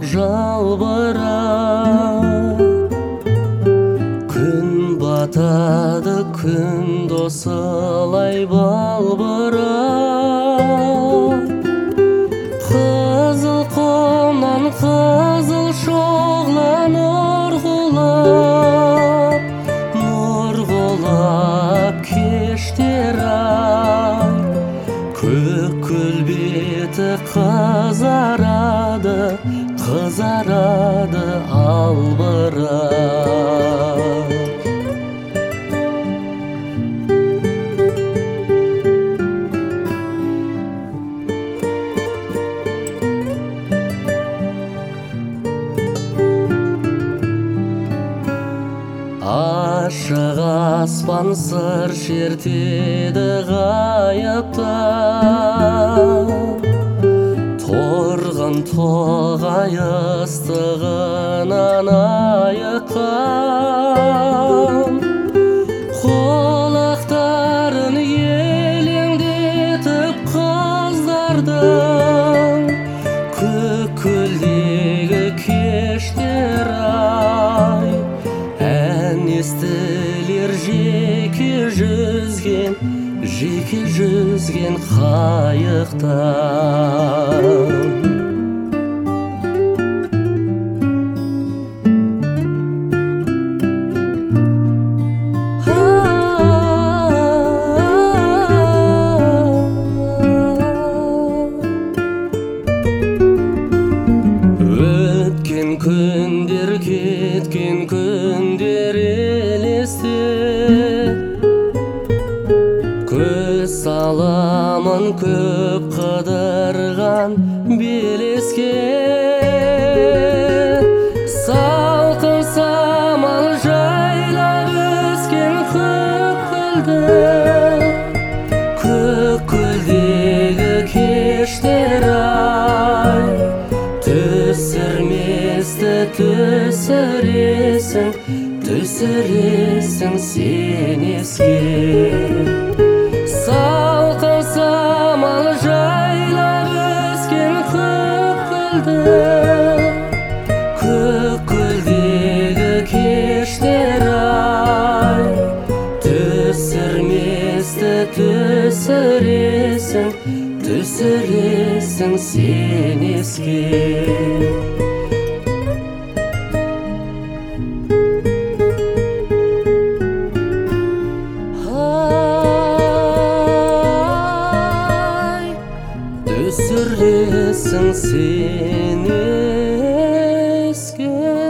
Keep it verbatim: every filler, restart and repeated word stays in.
жалбырап, күн батады, күн досылай балбырап, қызыл құмнан қызыл шоғлан ұрғылап, нұрғылап кештер ай, көк көлбеті қызарады, қызарады албырап. Ашық аспан сыр шертеді ғайыптан, торғын тоғай ыстығынан айыққан, құлақтарын елеңдетіп қыздардың, көк көлдегі кештер ай, ән естілер жеке жүзген, жеке жүзген қайықтан. Өткен күндер, кеткен күндер елесте, көз саламын көп қыдырған белеске. Салқын самал жайлап өскен көк көлді, көк көлдегі кештер ай, түсірместі түсіресің, түсіресің сен еске. Салқын самал жайлап өскен көк көлді, көк көлдегі кештер ай, түсірместі түсіресің, түсіресің сен еске. Түсіресің сен еске.